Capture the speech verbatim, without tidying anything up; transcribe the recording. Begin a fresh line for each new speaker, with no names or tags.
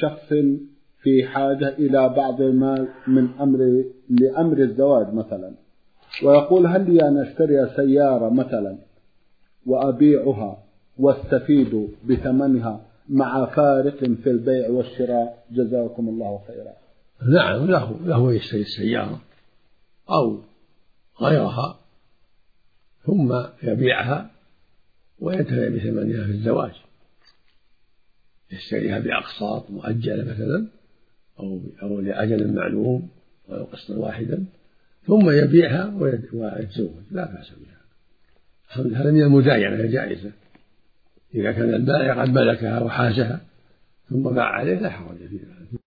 شخص في حاجة إلى بعض المال من أمر لأمر الزواج مثلا، ويقول هل لي أن أشتري سيارة مثلا وأبيعها واستفيد بثمنها مع فارق في البيع والشراء؟ جزاكم الله خيرا.
نعم، له له يشتري السيارة أو غيرها ثم يبيعها وينتفع بثمنها في الزواج، يشتريها بأقساط مؤجلة مثلا أو أو لأجل معلوم ولو قسطا واحدا ثم يبيعها ويتزوج، لا بأس بها. هذا من المداينة الجائزة، إذا كان البائع قد ملكها وحازها ثم باع عليه لا حرج فيها.